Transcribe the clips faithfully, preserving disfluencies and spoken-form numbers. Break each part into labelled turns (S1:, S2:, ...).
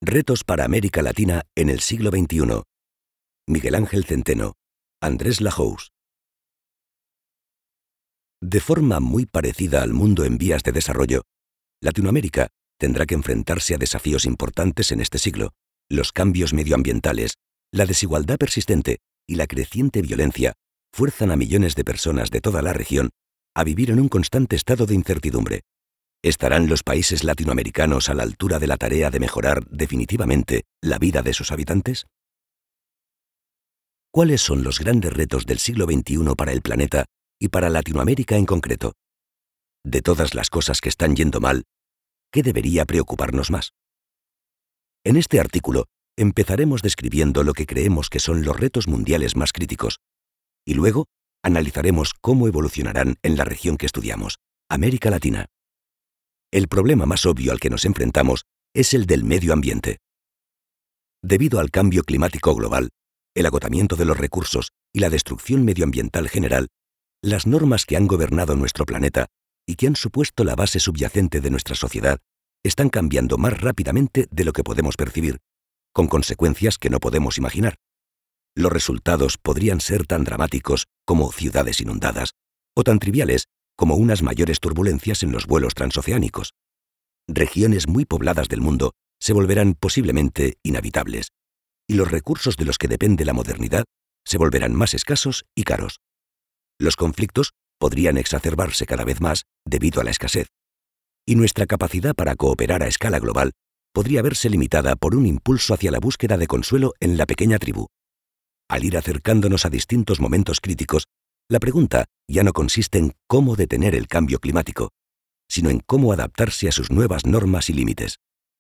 S1: Retos para América Latina en el siglo veintiuno. Miguel Ángel Centeno, Andrés Lajous. De forma muy parecida al mundo en vías de desarrollo, Latinoamérica tendrá que enfrentarse a desafíos importantes en este siglo: los cambios medioambientales, la desigualdad persistente y la creciente violencia fuerzan a millones de personas de toda la región a vivir en un constante estado de incertidumbre. ¿Estarán los países latinoamericanos a la altura de la tarea de mejorar definitivamente la vida de sus habitantes? ¿Cuáles son los grandes retos del siglo veintiuno para el planeta y para Latinoamérica en concreto? De todas las cosas que están yendo mal, ¿qué debería preocuparnos más? En este artículo empezaremos describiendo lo que creemos que son los retos mundiales más críticos, y luego analizaremos cómo evolucionarán en la región que estudiamos, América Latina. El problema más obvio al que nos enfrentamos es el del medio ambiente. Debido al cambio climático global, el agotamiento de los recursos y la destrucción medioambiental general, las normas que han gobernado nuestro planeta y que han supuesto la base subyacente de nuestra sociedad están cambiando más rápidamente de lo que podemos percibir, con consecuencias que no podemos imaginar. Los resultados podrían ser tan dramáticos como ciudades inundadas, o tan triviales como unas mayores turbulencias en los vuelos transoceánicos. Regiones muy pobladas del mundo se volverán posiblemente inhabitables, y los recursos de los que depende la modernidad se volverán más escasos y caros. Los conflictos podrían exacerbarse cada vez más debido a la escasez, y nuestra capacidad para cooperar a escala global podría verse limitada por un impulso hacia la búsqueda de consuelo en la pequeña tribu. Al ir acercándonos a distintos momentos críticos, la pregunta ya no consiste en cómo detener el cambio climático, sino en cómo adaptarse a sus nuevas normas y límites.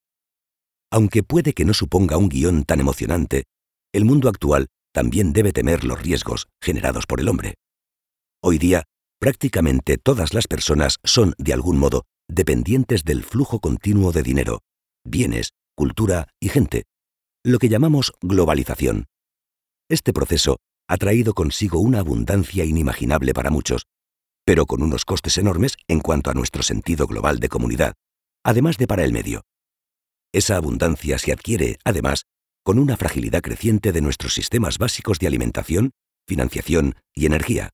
S1: Aunque puede que no suponga un guión tan emocionante, el mundo actual también debe temer los riesgos generados por el hombre. Hoy día, prácticamente todas las personas son, de algún modo, dependientes del flujo continuo de dinero, bienes, cultura y gente, lo que llamamos globalización. Este proceso ha traído consigo una abundancia inimaginable para muchos, pero con unos costes enormes en cuanto a nuestro sentido global de comunidad, además de para el medio. Esa abundancia se adquiere, además, con una fragilidad creciente de nuestros sistemas básicos de alimentación, financiación y energía.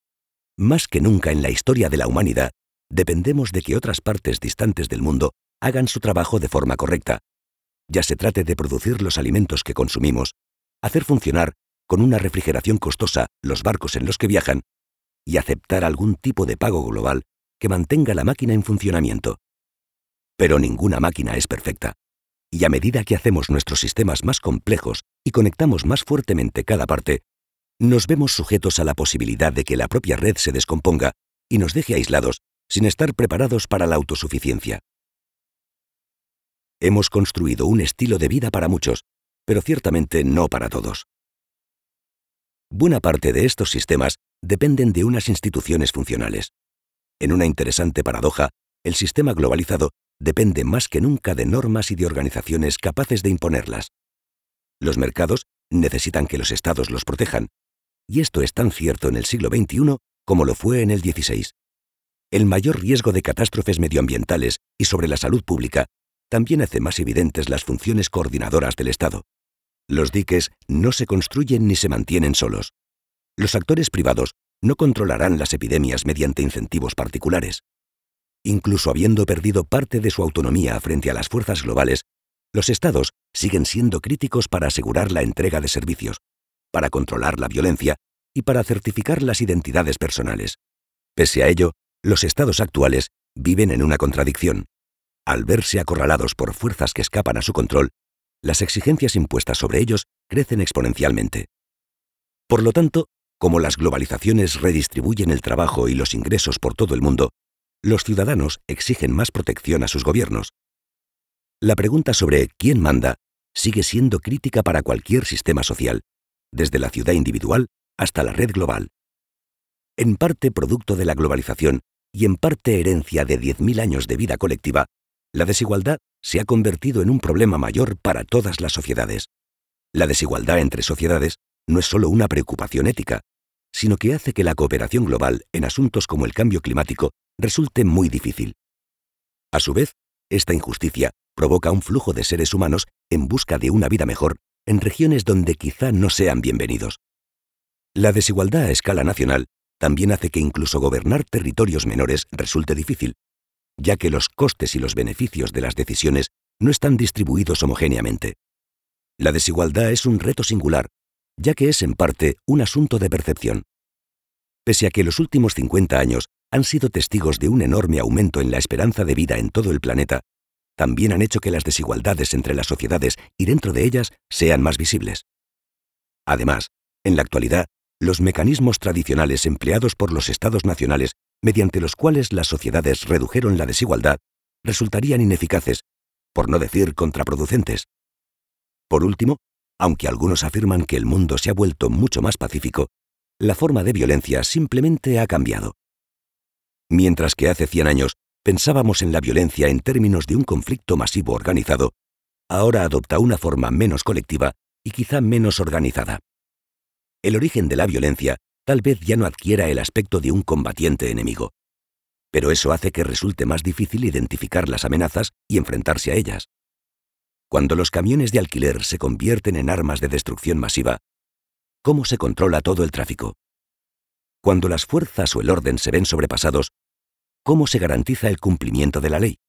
S1: Más que nunca en la historia de la humanidad, dependemos de que otras partes distantes del mundo hagan su trabajo de forma correcta, ya se trate de producir los alimentos que consumimos, hacer funcionar con una refrigeración costosa los barcos en los que viajan y aceptar algún tipo de pago global que mantenga la máquina en funcionamiento. Pero ninguna máquina es perfecta, y a medida que hacemos nuestros sistemas más complejos y conectamos más fuertemente cada parte, nos vemos sujetos a la posibilidad de que la propia red se descomponga y nos deje aislados sin estar preparados para la autosuficiencia. Hemos construido un estilo de vida para muchos, pero ciertamente no para todos. Buena parte de estos sistemas dependen de unas instituciones funcionales. En una interesante paradoja, el sistema globalizado depende más que nunca de normas y de organizaciones capaces de imponerlas. Los mercados necesitan que los estados los protejan, y esto es tan cierto en el siglo veintiuno como lo fue en el dieciséis. El mayor riesgo de catástrofes medioambientales y sobre la salud pública también hace más evidentes las funciones coordinadoras del Estado. Los diques no se construyen ni se mantienen solos. Los actores privados no controlarán las epidemias mediante incentivos particulares. Incluso habiendo perdido parte de su autonomía frente a las fuerzas globales, los Estados siguen siendo críticos para asegurar la entrega de servicios, para controlar la violencia y para certificar las identidades personales. Pese a ello, los Estados actuales viven en una contradicción. Al verse acorralados por fuerzas que escapan a su control, las exigencias impuestas sobre ellos crecen exponencialmente. Por lo tanto, como las globalizaciones redistribuyen el trabajo y los ingresos por todo el mundo, los ciudadanos exigen más protección a sus gobiernos. La pregunta sobre quién manda sigue siendo crítica para cualquier sistema social, desde la ciudad individual hasta la red global. En parte producto de la globalización y en parte herencia de diez mil años de vida colectiva, la desigualdad se ha convertido en un problema mayor para todas las sociedades. La desigualdad entre sociedades no es solo una preocupación ética, sino que hace que la cooperación global en asuntos como el cambio climático resulte muy difícil. A su vez, esta injusticia provoca un flujo de seres humanos en busca de una vida mejor en regiones donde quizá no sean bienvenidos. La desigualdad a escala nacional también hace que incluso gobernar territorios menores resulte difícil, ya que los costes y los beneficios de las decisiones no están distribuidos homogéneamente. La desigualdad es un reto singular, ya que es en parte un asunto de percepción. Pese a que los últimos cincuenta años han sido testigos de un enorme aumento en la esperanza de vida en todo el planeta, también han hecho que las desigualdades entre las sociedades y dentro de ellas sean más visibles. Además, en la actualidad, los mecanismos tradicionales empleados por los estados nacionales, mediante los cuales las sociedades redujeron la desigualdad, resultarían ineficaces, por no decir contraproducentes. Por último, aunque algunos afirman que el mundo se ha vuelto mucho más pacífico, la forma de violencia simplemente ha cambiado. Mientras que hace cien años pensábamos en la violencia en términos de un conflicto masivo organizado, ahora adopta una forma menos colectiva y quizá menos organizada. El origen de la violencia tal vez ya no adquiera el aspecto de un combatiente enemigo, pero eso hace que resulte más difícil identificar las amenazas y enfrentarse a ellas. Cuando los camiones de alquiler se convierten en armas de destrucción masiva, ¿cómo se controla todo el tráfico? Cuando las fuerzas o el orden se ven sobrepasados, ¿cómo se garantiza el cumplimiento de la ley?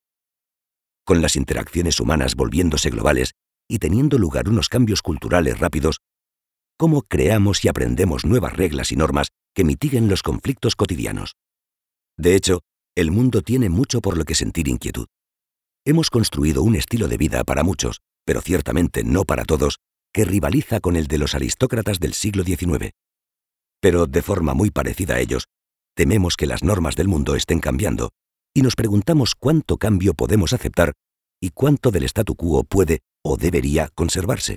S1: Con las interacciones humanas volviéndose globales y teniendo lugar unos cambios culturales rápidos, ¿cómo creamos y aprendemos nuevas reglas y normas que mitiguen los conflictos cotidianos? De hecho, el mundo tiene mucho por lo que sentir inquietud. Hemos construido un estilo de vida para muchos, pero ciertamente no para todos, que rivaliza con el de los aristócratas del siglo diecinueve. Pero, de forma muy parecida a ellos, tememos que las normas del mundo estén cambiando, y nos preguntamos cuánto cambio podemos aceptar y cuánto del statu quo puede o debería conservarse.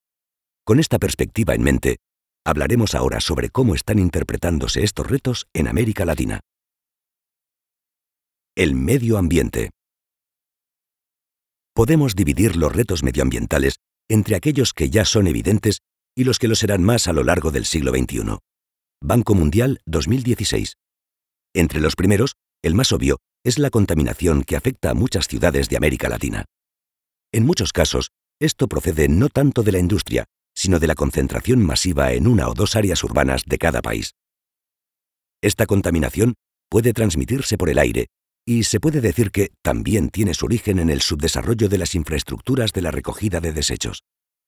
S1: Con esta perspectiva en mente, hablaremos ahora sobre cómo están interpretándose estos retos en América Latina. El medio ambiente. Podemos dividir los retos medioambientales entre aquellos que ya son evidentes y los que lo serán más a lo largo del siglo veintiuno. Banco Mundial dos mil dieciséis. Entre los primeros, el más obvio es la contaminación que afecta a muchas ciudades de América Latina. En muchos casos, esto procede no tanto de la industria, sino de la concentración masiva en una o dos áreas urbanas de cada país. Esta contaminación puede transmitirse por el aire, y se puede decir que también tiene su origen en el subdesarrollo de las infraestructuras de la recogida de desechos.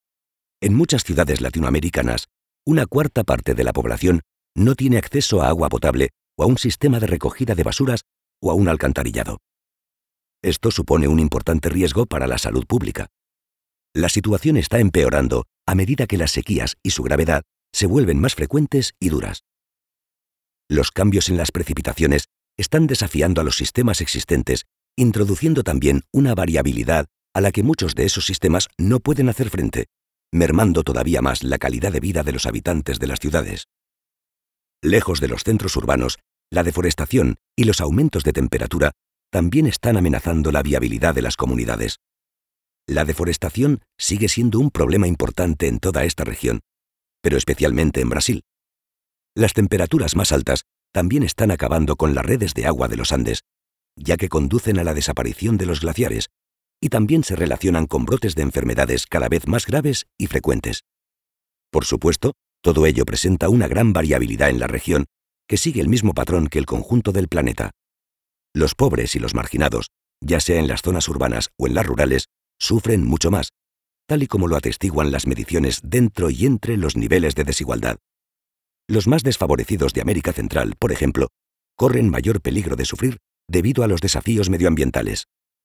S1: En muchas ciudades latinoamericanas, una cuarta parte de la población no tiene acceso a agua potable o a un sistema de recogida de basuras o a un alcantarillado. Esto supone un importante riesgo para la salud pública. La situación está empeorando a medida que las sequías y su gravedad se vuelven más frecuentes y duras. Los cambios en las precipitaciones están desafiando a los sistemas existentes, introduciendo también una variabilidad a la que muchos de esos sistemas no pueden hacer frente, mermando todavía más la calidad de vida de los habitantes de las ciudades. Lejos de los centros urbanos, la deforestación y los aumentos de temperatura también están amenazando la viabilidad de las comunidades. La deforestación sigue siendo un problema importante en toda esta región, pero especialmente en Brasil. Las temperaturas más altas también están acabando con las redes de agua de los Andes, ya que conducen a la desaparición de los glaciares, y también se relacionan con brotes de enfermedades cada vez más graves y frecuentes. Por supuesto, todo ello presenta una gran variabilidad en la región, que sigue el mismo patrón que el conjunto del planeta. Los pobres y los marginados, ya sea en las zonas urbanas o en las rurales, sufren mucho más, tal y como lo atestiguan las mediciones dentro y entre los niveles de desigualdad. Los más desfavorecidos de América Central, por ejemplo, corren mayor peligro de sufrir debido a los desafíos medioambientales.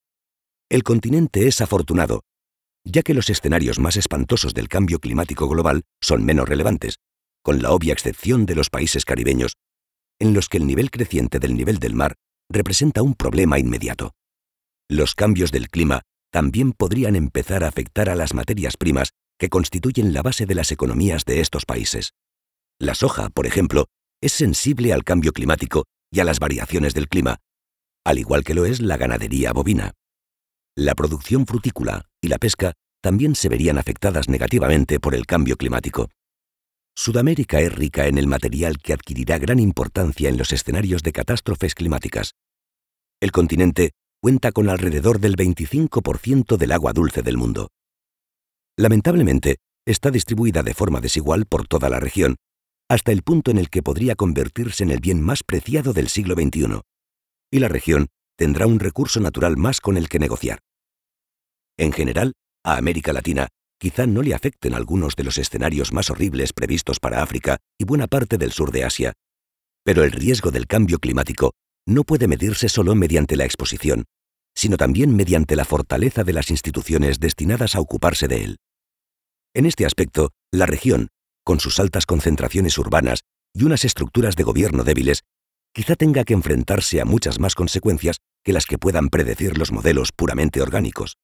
S1: El continente es afortunado, ya que los escenarios más espantosos del cambio climático global son menos relevantes, con la obvia excepción de los países caribeños, en los que el nivel creciente del nivel del mar representa un problema inmediato. Los cambios del clima también podrían empezar a afectar a las materias primas que constituyen la base de las economías de estos países. La soja, por ejemplo, es sensible al cambio climático y a las variaciones del clima, al igual que lo es la ganadería bovina. La producción frutícola y la pesca también se verían afectadas negativamente por el cambio climático. Sudamérica es rica en el material que adquirirá gran importancia en los escenarios de catástrofes climáticas. El continente cuenta con alrededor del veinticinco por ciento del agua dulce del mundo. Lamentablemente, está distribuida de forma desigual por toda la región, hasta el punto en el que podría convertirse en el bien más preciado del siglo veintiuno, y la región tendrá un recurso natural más con el que negociar. En general, a América Latina quizá no le afecten algunos de los escenarios más horribles previstos para África y buena parte del sur de Asia, pero el riesgo del cambio climático no puede medirse solo mediante la exposición, sino también mediante la fortaleza de las instituciones destinadas a ocuparse de él. En este aspecto, la región, con sus altas concentraciones urbanas y unas estructuras de gobierno débiles, quizá tenga que enfrentarse a muchas más consecuencias que las que puedan predecir los modelos puramente orgánicos.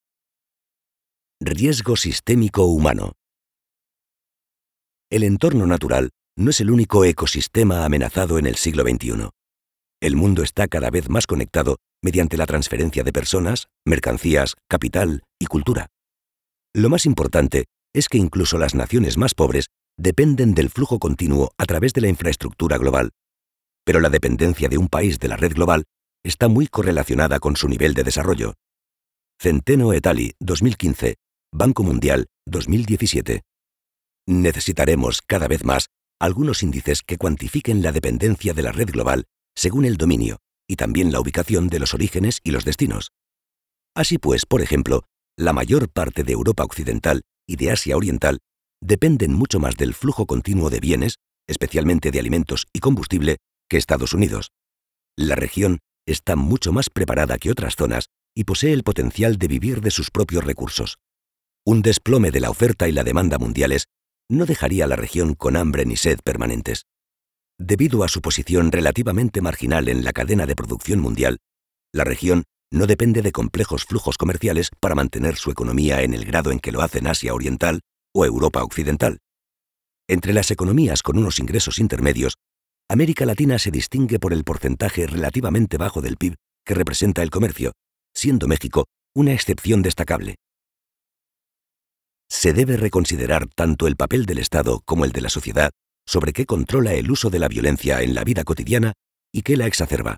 S1: Riesgo sistémico humano. El entorno natural no es el único ecosistema amenazado en el siglo veintiuno. El mundo está cada vez más conectado mediante la transferencia de personas, mercancías, capital y cultura. Lo más importante es que incluso las naciones más pobres dependen del flujo continuo a través de la infraestructura global, pero la dependencia de un país de la red global está muy correlacionada con su nivel de desarrollo. Centeno et al. dos mil quince, Banco Mundial dos mil diecisiete. Necesitaremos cada vez más algunos índices que cuantifiquen la dependencia de la red global según el dominio y también la ubicación de los orígenes y los destinos. Así pues, por ejemplo, la mayor parte de Europa Occidental y de Asia Oriental dependen mucho más del flujo continuo de bienes, especialmente de alimentos y combustible, que Estados Unidos. La región está mucho más preparada que otras zonas y posee el potencial de vivir de sus propios recursos. Un desplome de la oferta y la demanda mundiales no dejaría a la región con hambre ni sed permanentes. Debido a su posición relativamente marginal en la cadena de producción mundial, la región no depende de complejos flujos comerciales para mantener su economía en el grado en que lo hacen Asia Oriental o Europa Occidental. Entre las economías con unos ingresos intermedios, América Latina se distingue por el porcentaje relativamente bajo del P I B que representa el comercio, siendo México una excepción destacable. Se debe reconsiderar tanto el papel del Estado como el de la sociedad sobre qué controla el uso de la violencia en la vida cotidiana y qué la exacerba.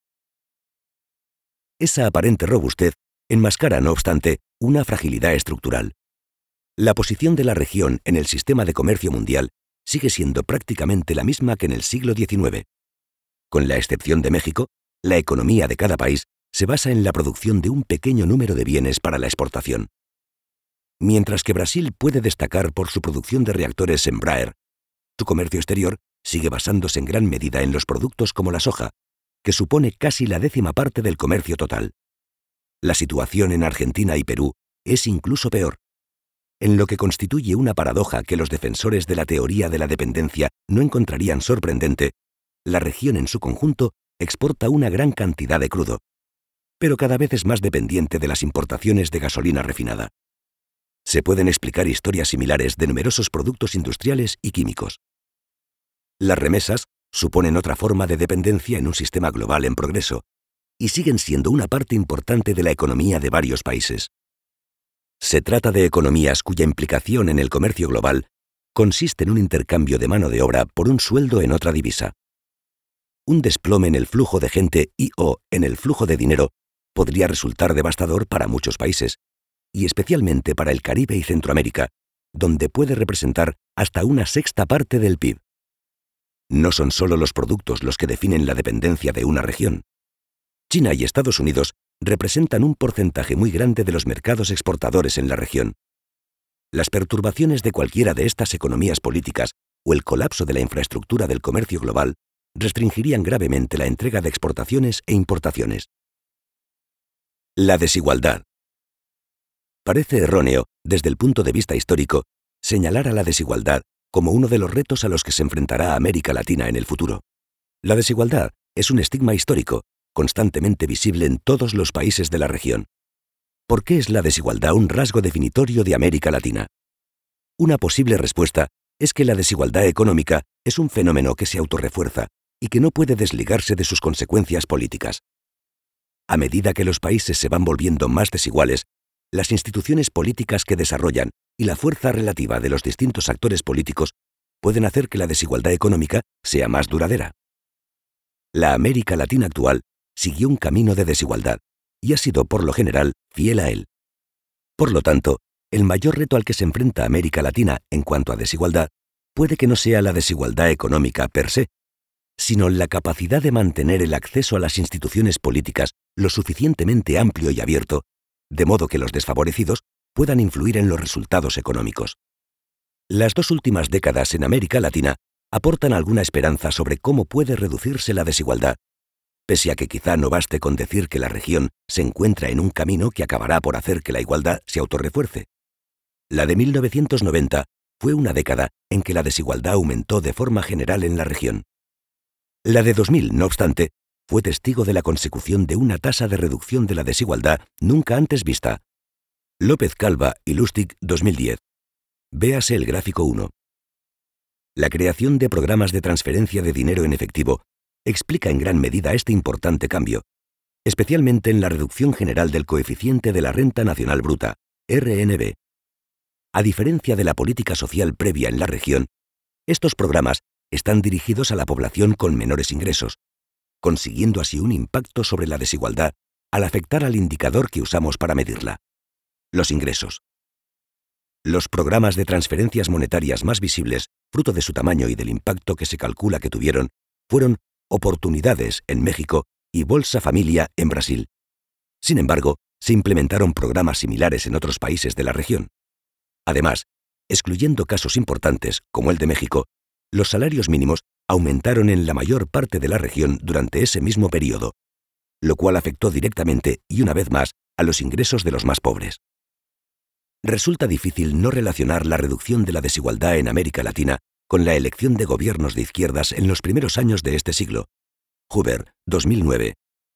S1: Esa aparente robustez enmascara, no obstante, una fragilidad estructural. La posición de la región en el sistema de comercio mundial sigue siendo prácticamente la misma que en el siglo diecinueve. Con la excepción de México, la economía de cada país se basa en la producción de un pequeño número de bienes para la exportación. Mientras que Brasil puede destacar por su producción de reactores Embraer, su comercio exterior sigue basándose en gran medida en los productos como la soja, que supone casi la décima parte del comercio total. La situación en Argentina y Perú es incluso peor, en lo que constituye una paradoja que los defensores de la teoría de la dependencia no encontrarían sorprendente. La región en su conjunto exporta una gran cantidad de crudo, pero cada vez es más dependiente de las importaciones de gasolina refinada. Se pueden explicar historias similares de numerosos productos industriales y químicos. Las remesas suponen otra forma de dependencia en un sistema global en progreso, y siguen siendo una parte importante de la economía de varios países. Se trata de economías cuya implicación en el comercio global consiste en un intercambio de mano de obra por un sueldo en otra divisa. Un desplome en el flujo de gente y o en el flujo de dinero podría resultar devastador para muchos países, y especialmente para el Caribe y Centroamérica, donde puede representar hasta una sexta parte del P I B. No son solo los productos los que definen la dependencia de una región. China y Estados Unidos representan un porcentaje muy grande de los mercados exportadores en la región. Las perturbaciones de cualquiera de estas economías políticas o el colapso de la infraestructura del comercio global restringirían gravemente la entrega de exportaciones e importaciones. La desigualdad. Parece erróneo, desde el punto de vista histórico, señalar a la desigualdad como uno de los retos a los que se enfrentará América Latina en el futuro. La desigualdad es un estigma histórico, constantemente visible en todos los países de la región. ¿Por qué es la desigualdad un rasgo definitorio de América Latina? Una posible respuesta es que la desigualdad económica es un fenómeno que se autorrefuerza y que no puede desligarse de sus consecuencias políticas. A medida que los países se van volviendo más desiguales, las instituciones políticas que desarrollan y la fuerza relativa de los distintos actores políticos pueden hacer que la desigualdad económica sea más duradera. La América Latina actual siguió un camino de desigualdad y ha sido por lo general fiel a él. Por lo tanto, el mayor reto al que se enfrenta América Latina en cuanto a desigualdad puede que no sea la desigualdad económica per se, sino la capacidad de mantener el acceso a las instituciones políticas lo suficientemente amplio y abierto, de modo que los desfavorecidos puedan influir en los resultados económicos. Las dos últimas décadas en América Latina aportan alguna esperanza sobre cómo puede reducirse la desigualdad, pese a que quizá no baste con decir que la región se encuentra en un camino que acabará por hacer que la igualdad se autorrefuerce. La de mil novecientos noventa fue una década en que la desigualdad aumentó de forma general en la región. La de dos mil, no obstante, fue testigo de la consecución de una tasa de reducción de la desigualdad nunca antes vista. López Calva y Lustig, dos mil diez. Véase el gráfico uno. La creación de programas de transferencia de dinero en efectivo explica en gran medida este importante cambio, especialmente en la reducción general del coeficiente de la renta nacional bruta, R N B. A diferencia de la política social previa en la región, estos programas están dirigidos a la población con menores ingresos, consiguiendo así un impacto sobre la desigualdad al afectar al indicador que usamos para medirla: los ingresos. Los programas de transferencias monetarias más visibles, fruto de su tamaño y del impacto que se calcula que tuvieron, fueron Oportunidades en México y Bolsa Familia en Brasil. Sin embargo, se implementaron programas similares en otros países de la región. Además, excluyendo casos importantes, como el de México, los salarios mínimos aumentaron en la mayor parte de la región durante ese mismo periodo, lo cual afectó directamente y una vez más a los ingresos de los más pobres. Resulta difícil no relacionar la reducción de la desigualdad en América Latina con la elección de gobiernos de izquierdas en los primeros años de este siglo. Hoover, dos mil nueve.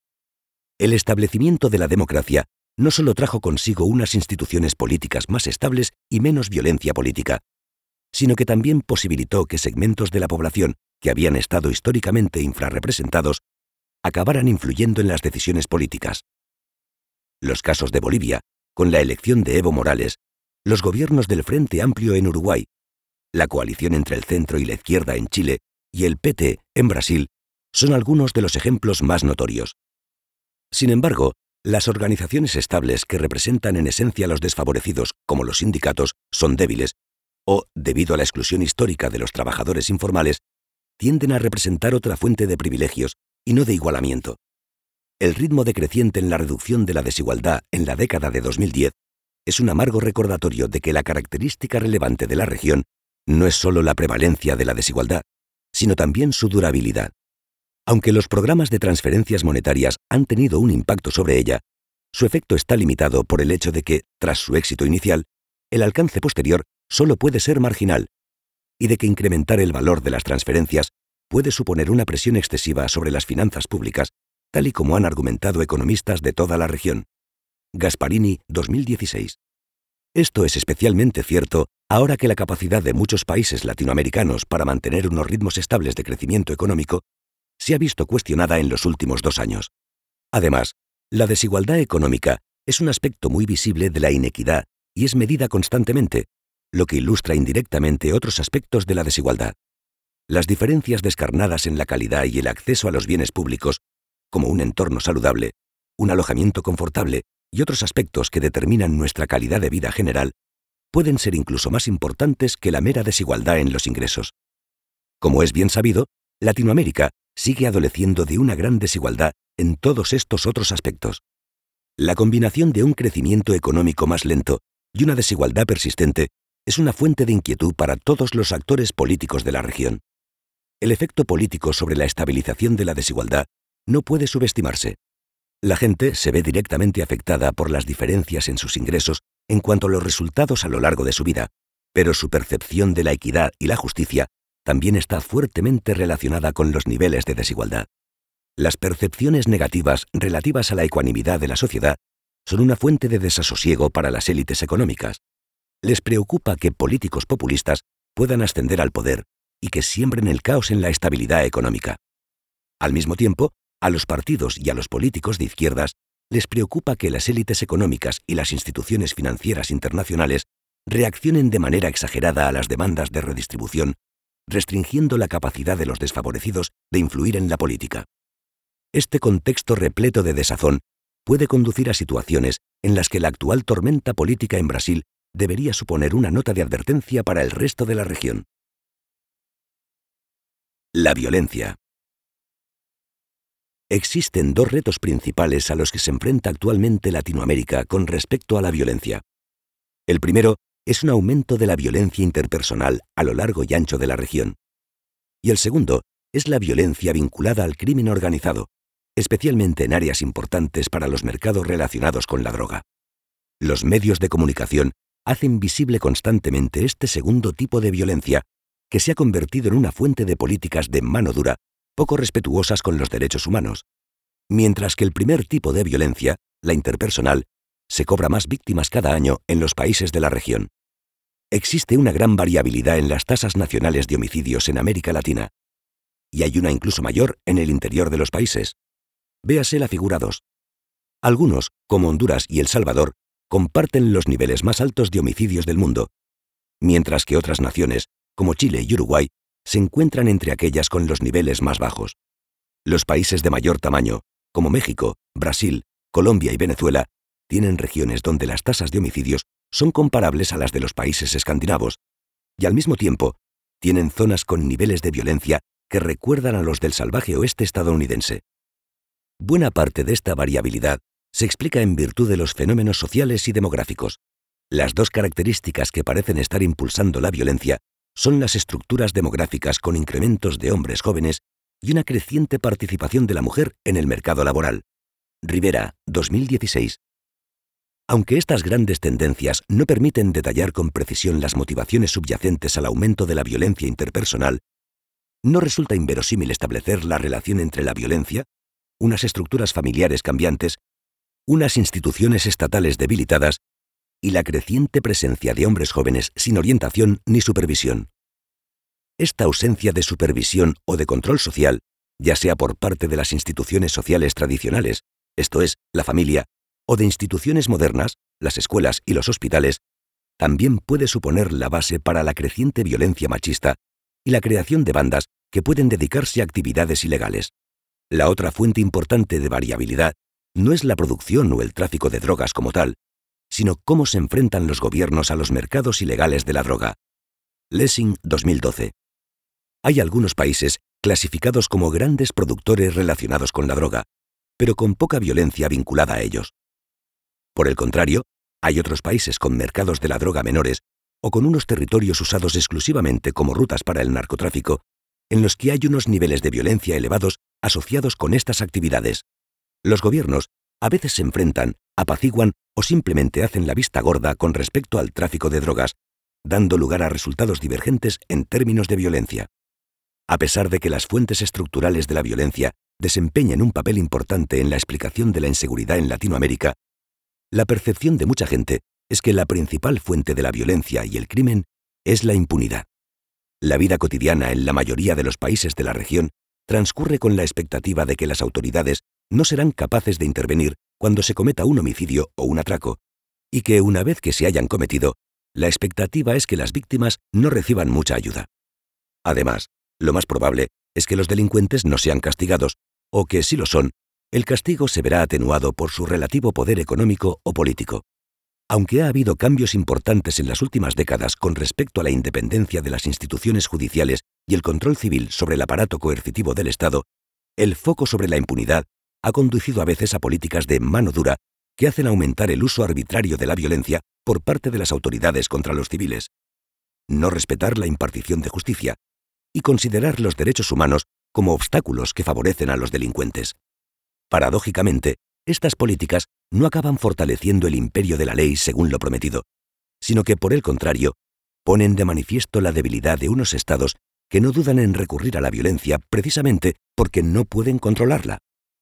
S1: El establecimiento de la democracia no solo trajo consigo unas instituciones políticas más estables y menos violencia política, sino que también posibilitó que segmentos de la población que habían estado históricamente infrarrepresentados acabaran influyendo en las decisiones políticas. Los casos de Bolivia, con la elección de Evo Morales, los gobiernos del Frente Amplio en Uruguay, la coalición entre el centro y la izquierda en Chile y el P T en Brasil, son algunos de los ejemplos más notorios. Sin embargo, las organizaciones estables que representan en esencia a los desfavorecidos, como los sindicatos, son débiles, o, debido a la exclusión histórica de los trabajadores informales, tienden a representar otra fuente de privilegios y no de igualamiento. El ritmo decreciente en la reducción de la desigualdad en la década de dos mil diez es un amargo recordatorio de que la característica relevante de la región no es solo la prevalencia de la desigualdad, sino también su durabilidad. Aunque los programas de transferencias monetarias han tenido un impacto sobre ella, su efecto está limitado por el hecho de que, tras su éxito inicial, el alcance posterior solo puede ser marginal, y de que incrementar el valor de las transferencias puede suponer una presión excesiva sobre las finanzas públicas, tal y como han argumentado economistas de toda la región. Gasparini, dos mil dieciséis. Esto es especialmente cierto ahora que la capacidad de muchos países latinoamericanos para mantener unos ritmos estables de crecimiento económico se ha visto cuestionada en los últimos dos años. Además, la desigualdad económica es un aspecto muy visible de la inequidad y es medida constantemente, lo que ilustra indirectamente otros aspectos de la desigualdad. Las diferencias descarnadas en la calidad y el acceso a los bienes públicos, como un entorno saludable, un alojamiento confortable y otros aspectos que determinan nuestra calidad de vida general, pueden ser incluso más importantes que la mera desigualdad en los ingresos. Como es bien sabido, Latinoamérica sigue adoleciendo de una gran desigualdad en todos estos otros aspectos. La combinación de un crecimiento económico más lento y una desigualdad persistente es una fuente de inquietud para todos los actores políticos de la región. El efecto político sobre la estabilización de la desigualdad no puede subestimarse. La gente se ve directamente afectada por las diferencias en sus ingresos en cuanto a los resultados a lo largo de su vida, pero su percepción de la equidad y la justicia también está fuertemente relacionada con los niveles de desigualdad. Las percepciones negativas relativas a la ecuanimidad de la sociedad son una fuente de desasosiego para las élites económicas. Les preocupa que políticos populistas puedan ascender al poder y que siembren el caos en la estabilidad económica. Al mismo tiempo, a los partidos y a los políticos de izquierdas les preocupa que las élites económicas y las instituciones financieras internacionales reaccionen de manera exagerada a las demandas de redistribución, restringiendo la capacidad de los desfavorecidos de influir en la política. Este contexto repleto de desazón puede conducir a situaciones en las que la actual tormenta política en Brasil debería suponer una nota de advertencia para el resto de la región. La violencia. Existen dos retos principales a los que se enfrenta actualmente Latinoamérica con respecto a la violencia. El primero es un aumento de la violencia interpersonal a lo largo y ancho de la región. Y el segundo es la violencia vinculada al crimen organizado, especialmente en áreas importantes para los mercados relacionados con la droga. Los medios de comunicación hacen visible constantemente este segundo tipo de violencia, que se ha convertido en una fuente de políticas de mano dura, poco respetuosas con los derechos humanos, mientras que el primer tipo de violencia, la interpersonal, se cobra más víctimas cada año en los países de la región. Existe una gran variabilidad en las tasas nacionales de homicidios en América Latina, y hay una incluso mayor en el interior de los países. Véase la figura dos. Algunos, como Honduras y El Salvador, comparten los niveles más altos de homicidios del mundo, mientras que otras naciones, como Chile y Uruguay, se encuentran entre aquellas con los niveles más bajos. Los países de mayor tamaño, como México, Brasil, Colombia y Venezuela, tienen regiones donde las tasas de homicidios son comparables a las de los países escandinavos, y al mismo tiempo tienen zonas con niveles de violencia que recuerdan a los del salvaje oeste estadounidense. Buena parte de esta variabilidad se explica en virtud de los fenómenos sociales y demográficos. Las dos características que parecen estar impulsando la violencia son las estructuras demográficas con incrementos de hombres jóvenes y una creciente participación de la mujer en el mercado laboral. Rivera, dos mil dieciséis. Aunque estas grandes tendencias no permiten detallar con precisión las motivaciones subyacentes al aumento de la violencia interpersonal, no resulta inverosímil establecer la relación entre la violencia, unas estructuras familiares cambiantes, unas instituciones estatales debilitadas y la creciente presencia de hombres jóvenes sin orientación ni supervisión. Esta ausencia de supervisión o de control social, ya sea por parte de las instituciones sociales tradicionales, esto es, la familia, o de instituciones modernas, las escuelas y los hospitales, también puede suponer la base para la creciente violencia machista y la creación de bandas que pueden dedicarse a actividades ilegales. La otra fuente importante de variabilidad no es la producción o el tráfico de drogas como tal, sino cómo se enfrentan los gobiernos a los mercados ilegales de la droga. Lessing, dos mil doce. Hay algunos países clasificados como grandes productores relacionados con la droga, pero con poca violencia vinculada a ellos. Por el contrario, hay otros países con mercados de la droga menores o con unos territorios usados exclusivamente como rutas para el narcotráfico, en los que hay unos niveles de violencia elevados asociados con estas actividades. Los gobiernos a veces se enfrentan, apaciguan o simplemente hacen la vista gorda con respecto al tráfico de drogas, dando lugar a resultados divergentes en términos de violencia. A pesar de que las fuentes estructurales de la violencia desempeñan un papel importante en la explicación de la inseguridad en Latinoamérica, la percepción de mucha gente es que la principal fuente de la violencia y el crimen es la impunidad. La vida cotidiana en la mayoría de los países de la región transcurre con la expectativa de que las autoridades no serán capaces de intervenir cuando se cometa un homicidio o un atraco, y que una vez que se hayan cometido, la expectativa es que las víctimas no reciban mucha ayuda. Además, lo más probable es que los delincuentes no sean castigados, o que si lo son, el castigo se verá atenuado por su relativo poder económico o político. Aunque ha habido cambios importantes en las últimas décadas con respecto a la independencia de las instituciones judiciales y el control civil sobre el aparato coercitivo del Estado, el foco sobre la impunidad ha conducido a veces a políticas de mano dura que hacen aumentar el uso arbitrario de la violencia por parte de las autoridades contra los civiles, no respetar la impartición de justicia y considerar los derechos humanos como obstáculos que favorecen a los delincuentes. Paradójicamente, estas políticas no acaban fortaleciendo el imperio de la ley según lo prometido, sino que, por el contrario, ponen de manifiesto la debilidad de unos estados que no dudan en recurrir a la violencia precisamente porque no pueden controlarla.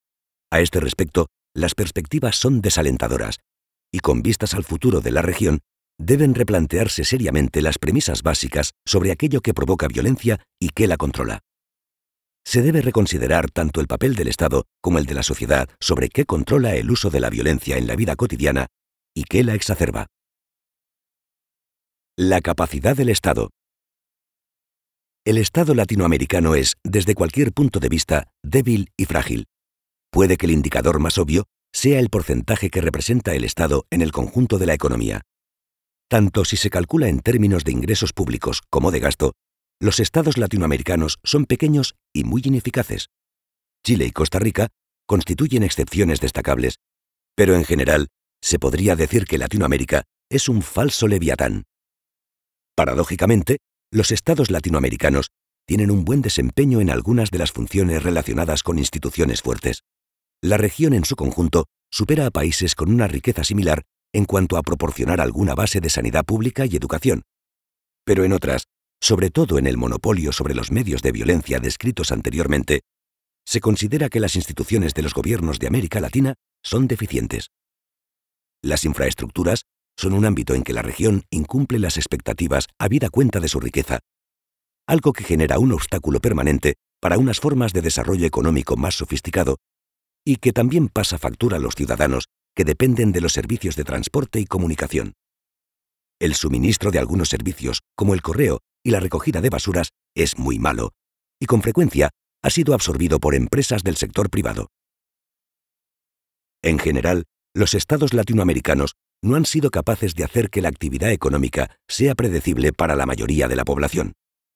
S1: A este respecto, las perspectivas son desalentadoras, y con vistas al futuro de la región, deben replantearse seriamente las premisas básicas sobre aquello que provoca violencia y qué la controla. Se debe reconsiderar tanto el papel del Estado como el de la sociedad sobre qué controla el uso de la violencia en la vida cotidiana y qué la exacerba. La capacidad del Estado. El Estado latinoamericano es, desde cualquier punto de vista, débil y frágil. Puede que el indicador más obvio sea el porcentaje que representa el Estado en el conjunto de la economía. Tanto si se calcula en términos de ingresos públicos como de gasto, los estados latinoamericanos son pequeños y muy ineficaces. Chile y Costa Rica constituyen excepciones destacables, pero en general se podría decir que Latinoamérica es un falso leviatán. Paradójicamente, los estados latinoamericanos tienen un buen desempeño en algunas de las funciones relacionadas con instituciones fuertes. La región en su conjunto supera a países con una riqueza similar en cuanto a proporcionar alguna base de sanidad pública y educación. Pero en otras, sobre todo en el monopolio sobre los medios de violencia descritos anteriormente, se considera que las instituciones de los gobiernos de América Latina son deficientes. Las infraestructuras son un ámbito en que la región incumple las expectativas habida cuenta de su riqueza, algo que genera un obstáculo permanente para unas formas de desarrollo económico más sofisticado y que también pasa factura a los ciudadanos que dependen de los servicios de transporte y comunicación. El suministro de algunos servicios, como el correo y la recogida de basuras, es muy malo y con frecuencia ha sido absorbido por empresas del sector privado. En general, los estados latinoamericanos no han sido capaces de hacer que la actividad económica sea predecible para la mayoría de la población.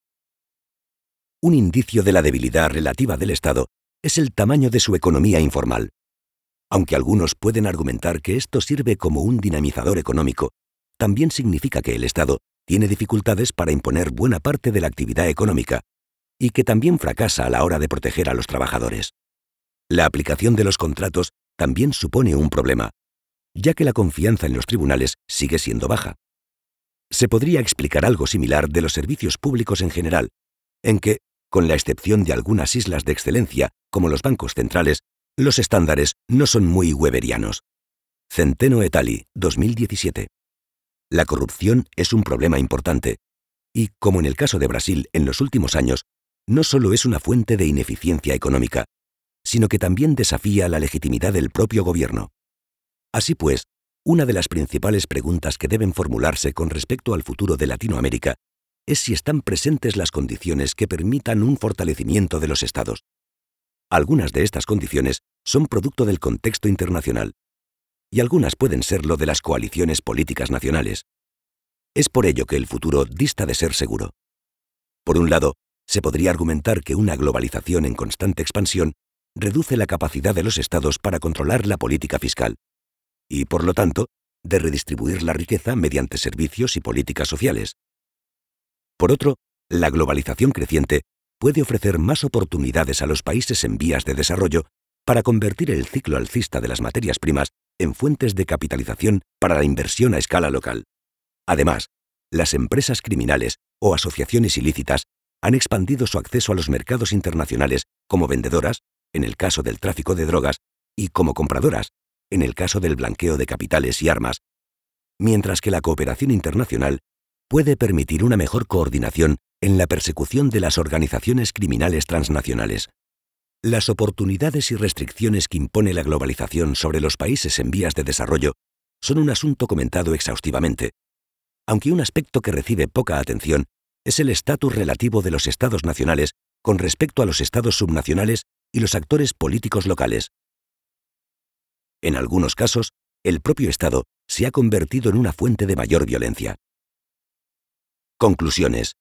S1: Un indicio de la debilidad relativa del Estado es el tamaño de su economía informal. Aunque algunos pueden argumentar que esto sirve como un dinamizador económico, también significa que el Estado tiene dificultades para imponer buena parte de la actividad económica y que también fracasa a la hora de proteger a los trabajadores. La aplicación de los contratos también supone un problema, ya que la confianza en los tribunales sigue siendo baja. Se podría explicar algo similar de los servicios públicos en general, en que, con la excepción de algunas islas de excelencia, como los bancos centrales, los estándares no son muy weberianos. Centeno et al. dos mil diecisiete. La corrupción es un problema importante, y, como en el caso de Brasil en los últimos años, no solo es una fuente de ineficiencia económica, sino que también desafía la legitimidad del propio gobierno. Así pues, una de las principales preguntas que deben formularse con respecto al futuro de Latinoamérica es si están presentes las condiciones que permitan un fortalecimiento de los estados. Algunas de estas condiciones son producto del contexto internacional, y algunas pueden serlo de las coaliciones políticas nacionales. Es por ello que el futuro dista de ser seguro. Por un lado, se podría argumentar que una globalización en constante expansión reduce la capacidad de los estados para controlar la política fiscal, y, por lo tanto, de redistribuir la riqueza mediante servicios y políticas sociales. Por otro, la globalización creciente puede ofrecer más oportunidades a los países en vías de desarrollo para convertir el ciclo alcista de las materias primas en fuentes de capitalización para la inversión a escala local. Además, las empresas criminales o asociaciones ilícitas han expandido su acceso a los mercados internacionales como vendedoras, en el caso del tráfico de drogas, y como compradoras, en el caso del blanqueo de capitales y armas, mientras que la cooperación internacional puede permitir una mejor coordinación en la persecución de las organizaciones criminales transnacionales. Las oportunidades y restricciones que impone la globalización sobre los países en vías de desarrollo son un asunto comentado exhaustivamente, aunque un aspecto que recibe poca atención es el estatus relativo de los estados nacionales con respecto a los estados subnacionales y los actores políticos locales. En algunos casos, el propio Estado se ha convertido en una fuente de mayor violencia. Conclusiones.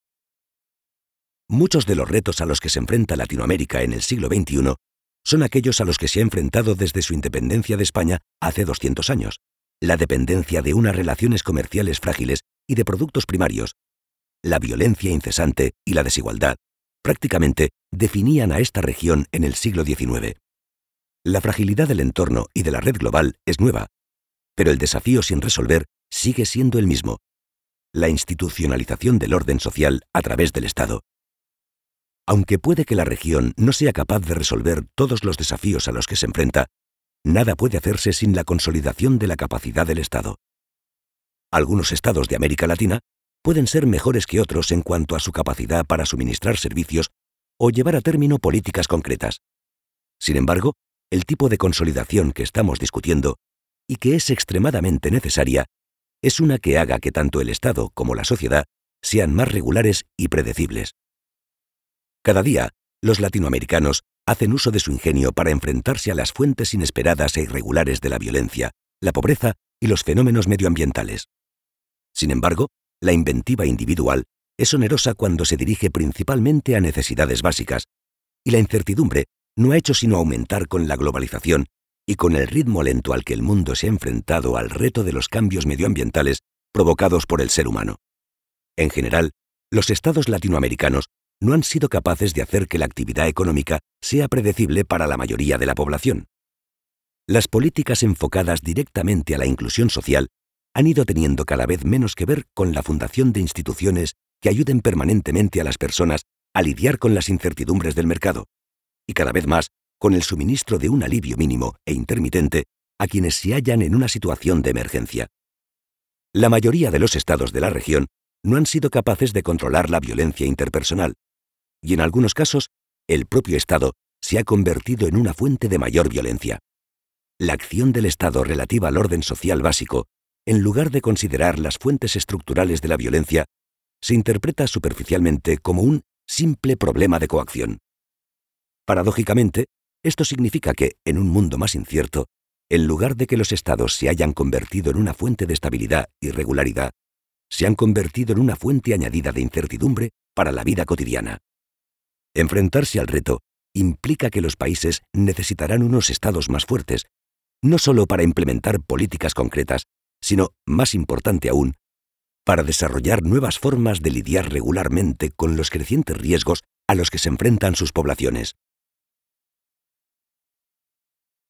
S1: Muchos de los retos a los que se enfrenta Latinoamérica en el siglo veintiuno son aquellos a los que se ha enfrentado desde su independencia de España hace doscientos años, la dependencia de unas relaciones comerciales frágiles y de productos primarios, la violencia incesante y la desigualdad, prácticamente definían a esta región en el siglo diecinueve. La fragilidad del entorno y de la red global es nueva, pero el desafío sin resolver sigue siendo el mismo: la institucionalización del orden social a través del Estado. Aunque puede que la región no sea capaz de resolver todos los desafíos a los que se enfrenta, nada puede hacerse sin la consolidación de la capacidad del Estado. Algunos estados de América Latina pueden ser mejores que otros en cuanto a su capacidad para suministrar servicios o llevar a término políticas concretas. Sin embargo, el tipo de consolidación que estamos discutiendo, y que es extremadamente necesaria, es una que haga que tanto el Estado como la sociedad sean más regulares y predecibles. Cada día, los latinoamericanos hacen uso de su ingenio para enfrentarse a las fuentes inesperadas e irregulares de la violencia, la pobreza y los fenómenos medioambientales. Sin embargo, la inventiva individual es onerosa cuando se dirige principalmente a necesidades básicas, y la incertidumbre no ha hecho sino aumentar con la globalización y con el ritmo lento al que el mundo se ha enfrentado al reto de los cambios medioambientales provocados por el ser humano. En general, los estados latinoamericanos no han sido capaces de hacer que la actividad económica sea predecible para la mayoría de la población. Las políticas enfocadas directamente a la inclusión social han ido teniendo cada vez menos que ver con la fundación de instituciones que ayuden permanentemente a las personas a lidiar con las incertidumbres del mercado, y cada vez más con el suministro de un alivio mínimo e intermitente a quienes se hallan en una situación de emergencia. La mayoría de los estados de la región no han sido capaces de controlar la violencia interpersonal, y en algunos casos, el propio Estado se ha convertido en una fuente de mayor violencia. La acción del Estado relativa al orden social básico, en lugar de considerar las fuentes estructurales de la violencia, se interpreta superficialmente como un simple problema de coacción. Paradójicamente, esto significa que, en un mundo más incierto, en lugar de que los estados se hayan convertido en una fuente de estabilidad y regularidad, se han convertido en una fuente añadida de incertidumbre para la vida cotidiana. Enfrentarse al reto implica que los países necesitarán unos estados más fuertes, no solo para implementar políticas concretas, sino, más importante aún, para desarrollar nuevas formas de lidiar regularmente con los crecientes riesgos a los que se enfrentan sus poblaciones.